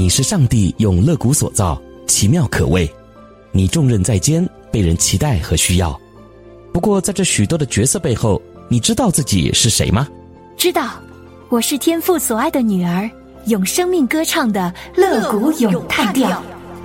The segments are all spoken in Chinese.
你是上帝用肋骨所造，奇妙可畏。你重任在肩，被人期待和需要。不过在这许多的角色背后，你知道自己是谁吗？ 知道，我是天父所爱的女儿，用生命歌唱的肋骨咏叹调。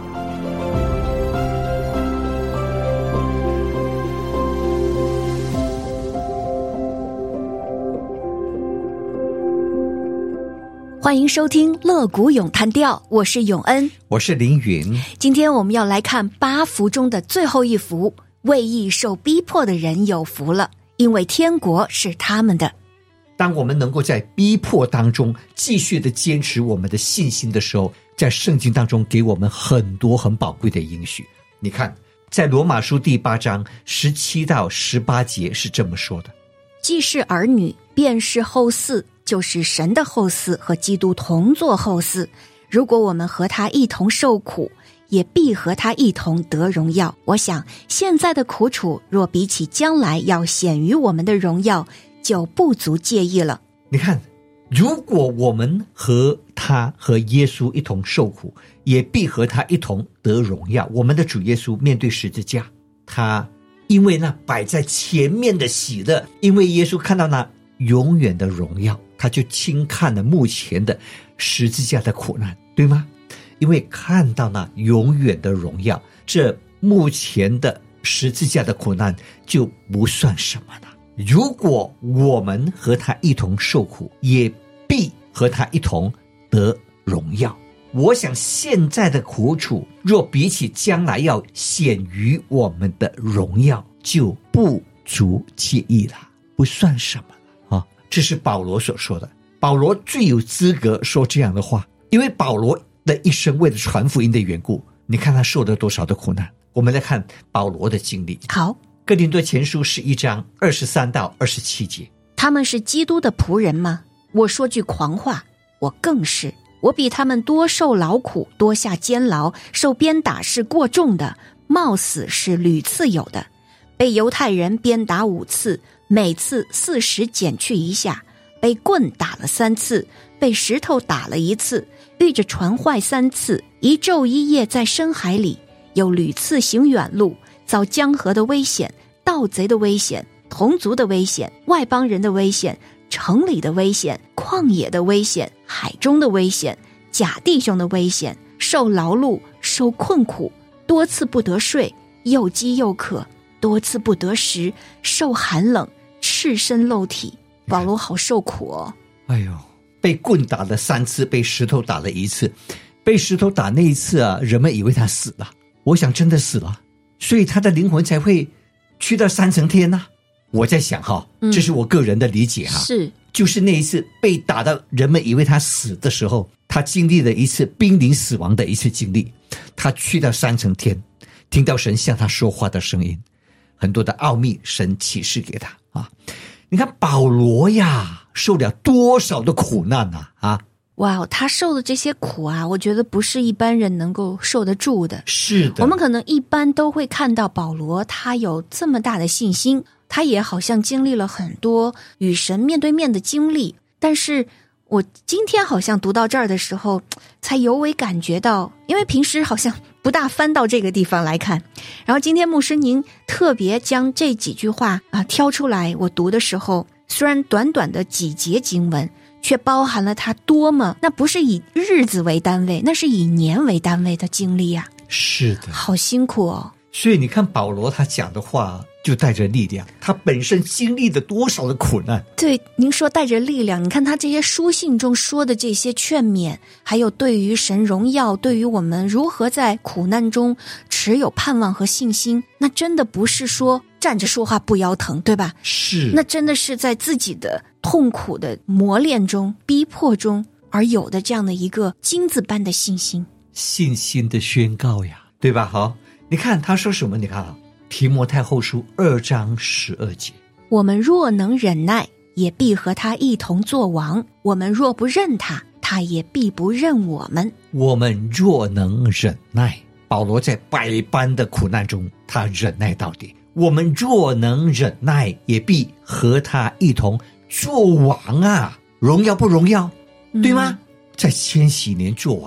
欢迎收听肋骨咏叹调，我是永恩， 我是凌云。 今天我们要来看8幅中的最后一幅，为义受逼迫的人有福了，因为天国是他们的。 当我们能够在逼迫当中继续的坚持我们的信心的时候，在圣经当中给我们很多很宝贵的应许。你看，在罗马书第8章17到18节是这么说的： 既是儿女，便是后嗣，就是神的后嗣，和基督同作后嗣。如果我们和他一同受苦，也必和他一同得荣耀。我想现在的苦楚若比起将来要显于我们的荣耀，就不足介意了。 你看，如果我们和耶稣一同受苦，也必和他一同得荣耀。我们的主耶稣面对十字架，他因为那摆在前面的喜乐，因为耶稣看到那永远的荣耀，他就轻看了目前的十字架的苦难，对吗？因为看到那永远的荣耀，这目前的十字架的苦难就不算什么了。如果我们和他一同受苦，也必和他一同得荣耀。我想现在的苦楚若比起将来要显于我们的荣耀，就不足介意了，不算什么了啊！这是保罗所说的。保罗最有资格说这样的话，因为保罗的一生为了传福音的缘故，你看他受了多少的苦难。我们来看保罗的经历。 好， 哥林多前书11章23到27节。 他们是基督的仆人吗？我说句狂话，我更是。我比他们多受劳苦，多下监牢，受鞭打是过重的，冒死是屡次有的。被犹太人鞭打5次，每次40减去1下，被棍打了3次，被石头打了1次，遇着船坏3次，一昼一夜在深海里，又屡次行远路，遭江河的危险，盗贼的危险，同族的危险，外邦人的危险，城里的危险，旷野的危险，海中的危险，假弟兄的危险，受劳碌，受困苦，多次不得睡，又饥又渴，多次不得食，受寒冷，赤身露体。保罗好受苦哦。 哎呦，被棍打了3次，被石头打了1次。被石头打那一次啊，人们以为他死了，我想真的死了，所以他的灵魂才会去到3层天啊。我在想这是我个人的理解是， 就是那一次被打到人们以为他死的时候，他经历了一次濒临死亡的一次经历，他去到3层天，听到神向他说话的声音，很多的奥秘神启示给他啊。你看保罗呀，受了多少的苦难啊！ 哇，他受的这些苦啊，我觉得不是一般人能够受得住的。 是的， 我们可能一般都会看到保罗他有这么大的信心，他也好像经历了很多与神面对面的经历，但是我今天好像读到这儿的时候才尤为感觉到，因为平时好像不大翻到这个地方来看，然后今天牧师您特别将这几句话挑出来，我读的时候虽然短短的几节经文，却包含了他多么，那不是以日子为单位，那是以年为单位的经历啊。 是的， 好辛苦哦。 所以你看保罗他讲的话就带着力量，他本身经历了多少的苦难。 对，您说带着力量，你看他这些书信中说的这些劝勉，还有对于神荣耀，对于我们如何在苦难中持有盼望和信心，那真的不是说站着说话不腰疼，对吧？ 是， 那真的是在自己的痛苦的磨练中，逼迫中而有的这样的一个金子般的信心， 信心的宣告呀，对吧？好，你看他说什么？你看提摩太后书2章12节， 我们若能忍耐，也必和他一同作王；我们若不认他，他也必不认我们。 我们若能忍耐，保罗在百般的苦难中，他忍耐到底。我们若能忍耐，也必和他一同作王啊！荣耀不荣耀？对吗？在千禧年作王，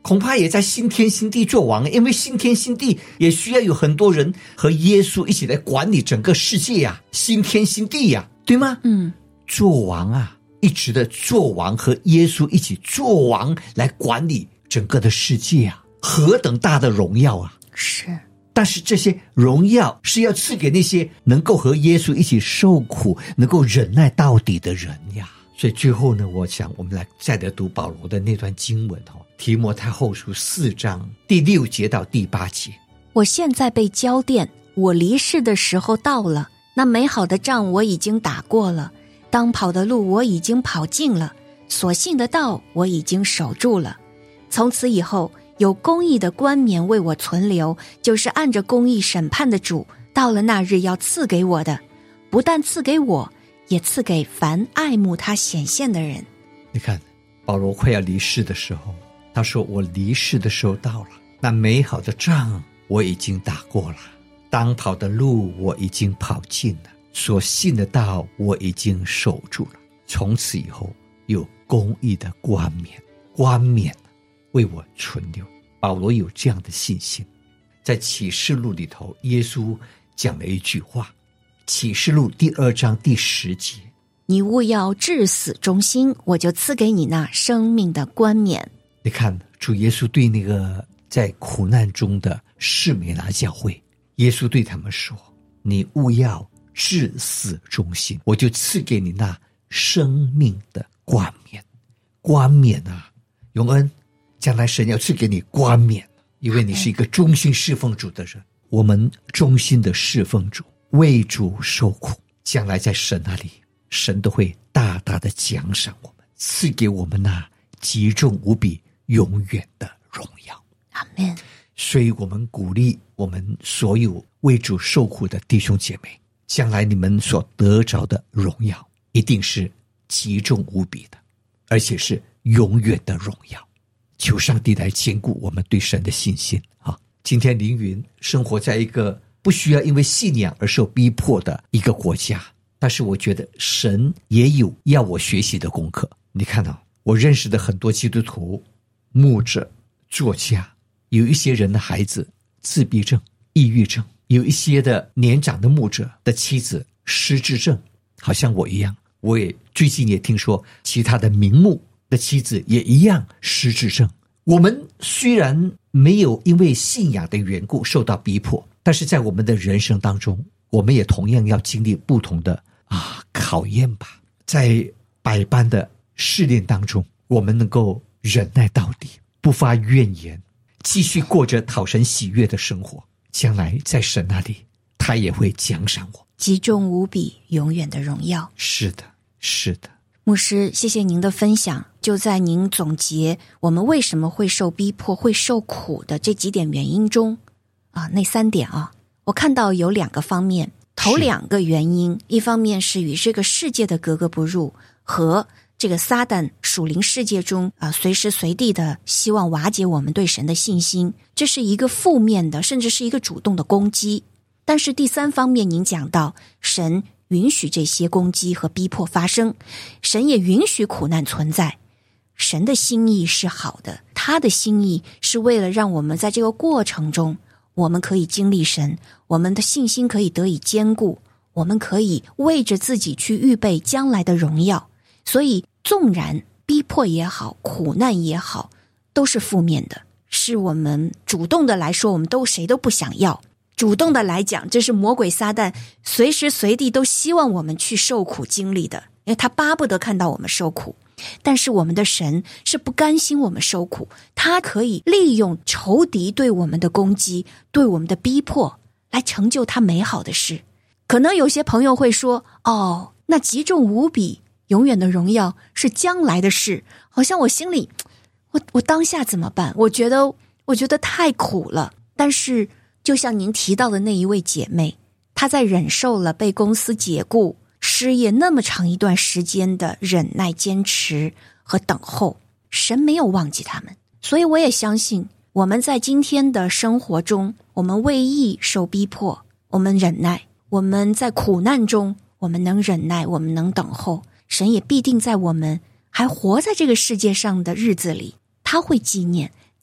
恐怕也在新天新地做王，因为新天新地也需要有很多人和耶稣一起来管理整个世界呀，新天新地呀，对吗？做王啊，一直的做王，和耶稣一起做王来管理整个的世界啊，何等大的荣耀啊！ 是， 但是这些荣耀是要赐给那些能够和耶稣一起受苦，能够忍耐到底的人呀。所以最后呢，我想我们再来读保罗的那段经文提摩太后书4章第6节到第8节。 我现在被交奠，我离世的时候到了，那美好的仗我已经打过了，当跑的路我已经跑尽了，所信的道我已经守住了。从此以后，有公义的冠冕为我存留，就是按着公义审判的主，到了那日要赐给我的，不但赐给我，也赐给凡爱慕他显现的人。 你看，保罗快要离世的时候，他说我离世的时候到了，那美好的仗我已经打过了，当跑的路我已经跑尽了，所信的道我已经守住了。从此以后，有公义的冠冕为我存留。保罗有这样的信心。在启示录里头，耶稣讲了一句话，启示录第2章第10节， 你务要至死忠心，我就赐给你那生命的冠冕。 你看，主耶稣对那个在苦难中的士美拿教会，耶稣对他们说，你务要至死忠心，我就赐给你那生命的冠冕。冠冕啊，永恩，将来神要赐给你冠冕，因为你是一个忠心侍奉主的人。我们忠心的侍奉主，为主受苦，将来在神那里，神都会大大的奖赏我们，赐给我们那极重无比永远的荣耀。 阿们。 所以我们鼓励我们所有为主受苦的弟兄姐妹，将来你们所得着的荣耀一定是极重无比的，而且是永远的荣耀。求上帝来坚固我们对神的信心啊！今天凌云生活在一个不需要因为信仰而受逼迫的一个国家，但是我觉得神也有要我学习的功课。你看我认识的很多基督徒、牧者、作家，有一些人的孩子自闭症、抑郁症，有一些的年长的牧者的妻子失智症，好像我一样。我也最近也听说其他的名牧的妻子也一样失智症。我们虽然没有因为信仰的缘故受到逼迫，但是在我们的人生当中，我们也同样要经历不同的考验吧。在百般的试炼当中，我们能够忍耐到底，不发怨言，继续过着讨神喜悦的生活，将来在神那里他也会奖赏我极重无比永远的荣耀。 是的，是的。 牧师，谢谢您的分享。就在您总结我们为什么会受逼迫、会受苦的这几点原因中那3点我看到有2个方面。头2个原因，一方面是与这个世界的格格不入，和这个撒旦属灵世界中随时随地的希望瓦解我们对神的信心，这是一个负面的，甚至是一个主动的攻击。但是第3方面，您讲到神允许这些攻击和逼迫发生，神也允许苦难存在。神的心意是好的，他的心意是为了让我们在这个过程中，我们可以经历神，我们的信心可以得以坚固，我们可以为着自己去预备将来的荣耀。所以纵然逼迫也好，苦难也好，都是负面的，是我们主动的来说，我们谁都不想要。主动的来讲，这是魔鬼撒旦随时随地都希望我们去受苦经历的，因为他巴不得看到我们受苦。但是我们的神是不甘心我们受苦，他可以利用仇敌对我们的攻击，对我们的逼迫，来成就他美好的事。可能有些朋友会说，那极重无比永远的荣耀是将来的事，好像我心里我当下怎么办？我觉得太苦了。但是就像您提到的那一位姐妹，她在忍受了被公司解雇、失业那么长一段时间的忍耐、坚持和等候，神没有忘记他们。所以我也相信，我们在今天的生活中，我们为义受逼迫，我们忍耐，我们在苦难中，我们能忍耐，我们能等候，神也必定在我们还活在这个世界上的日子里，他会纪念，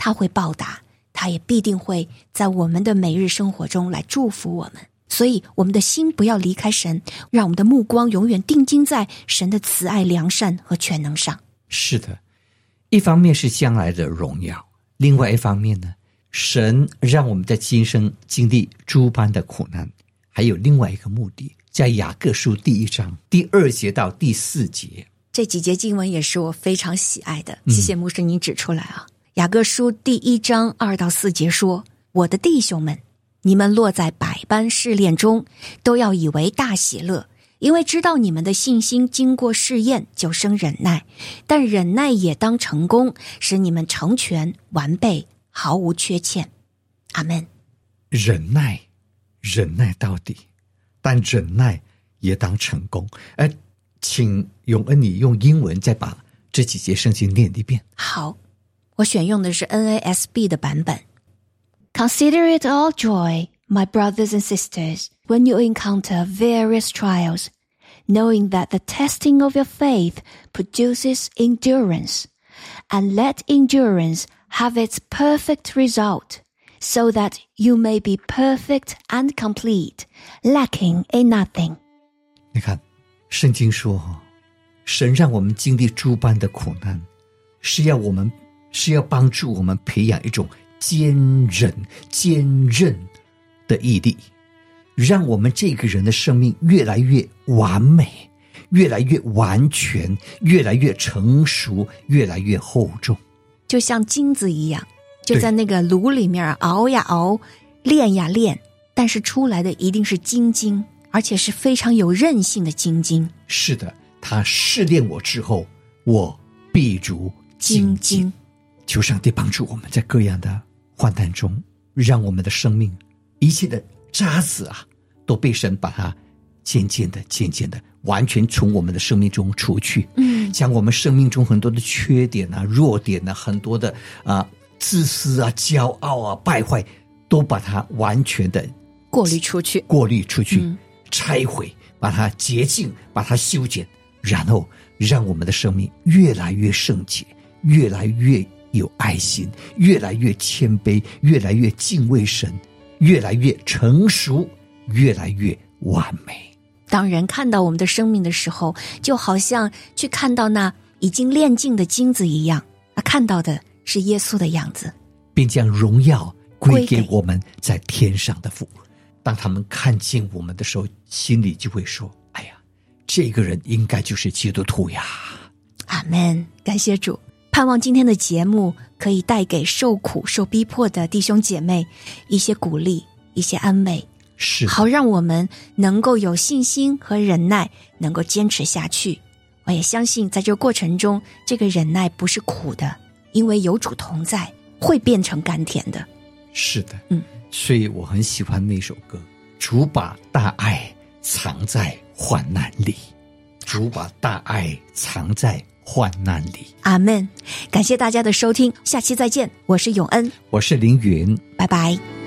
他会报答，他也必定会在我们的每日生活中来祝福我们。所以我们的心不要离开神，让我们的目光永远定睛在神的慈爱、良善和全能上。 是的，一方面是将来的荣耀，另外一方面呢，神让我们在今生经历诸般的苦难，还有另外一个目的，在雅各书第1章第2节到第4节。 这几节经文也是我非常喜爱的，谢谢牧师您指出来啊。雅各书第1章2到4节说，我的弟兄们，你们落在百般试炼中，都要以为大喜乐，因为知道你们的信心经过试验，就生忍耐。但忍耐也当成功，使你们成全完备，毫无缺欠。阿们。 忍耐到底，但忍耐也当成功。请永恩你用英文再把这几节圣经念一遍。 好，我选用的是 NASB 的版本。Consider it all joy, my brothers and sisters, when you encounter various trials, knowing that the testing of your faith produces endurance, and let endurance have its perfect result, so that you may be perfect and complete, lacking in nothing. 你看，圣经说，神让我们经历诸般的苦难，是要帮助我们培养一种坚韧的毅力，让我们这个人的生命越来越完美，越来越完全，越来越成熟，越来越厚重， 就像金子一样，就在那个炉里面熬呀熬，炼呀炼，但是出来的一定是精金，而且是非常有韧性的精金。 是的，他试炼我之后，我必如精金。求上帝帮助我们在各样的患难中，让我们的生命一切的渣子都被神把它渐渐的完全从我们的生命中除去。将我们生命中很多的缺点弱点很多的自私骄傲败坏，都把它完全的过滤出去，拆毁，把它洁净，把它修剪，然后让我们的生命越来越圣洁，越来越有爱心，越来越谦卑，越来越敬畏神，越来越成熟，越来越完美。 当人看到我们的生命的时候，就好像去看到那已经炼净的金子一样，看到的是耶稣的样子， 并将荣耀归给我们在天上的父。当他们看见我们的时候，心里就会说，哎呀，这个人应该就是基督徒呀。 阿们，感谢主。盼望今天的节目可以带给受苦受逼迫的弟兄姐妹一些鼓励，一些安慰， 是好让我们能够有信心和忍耐，能够坚持下去。我也相信在这个过程中，这个忍耐不是苦的，因为有主同在，会变成甘甜的。 是的，所以我很喜欢那首歌，主把大爱藏在患难里，主把大爱藏在患难里。 阿们。感谢大家的收听，下期再见。我是永恩， 我是凌云， 拜拜。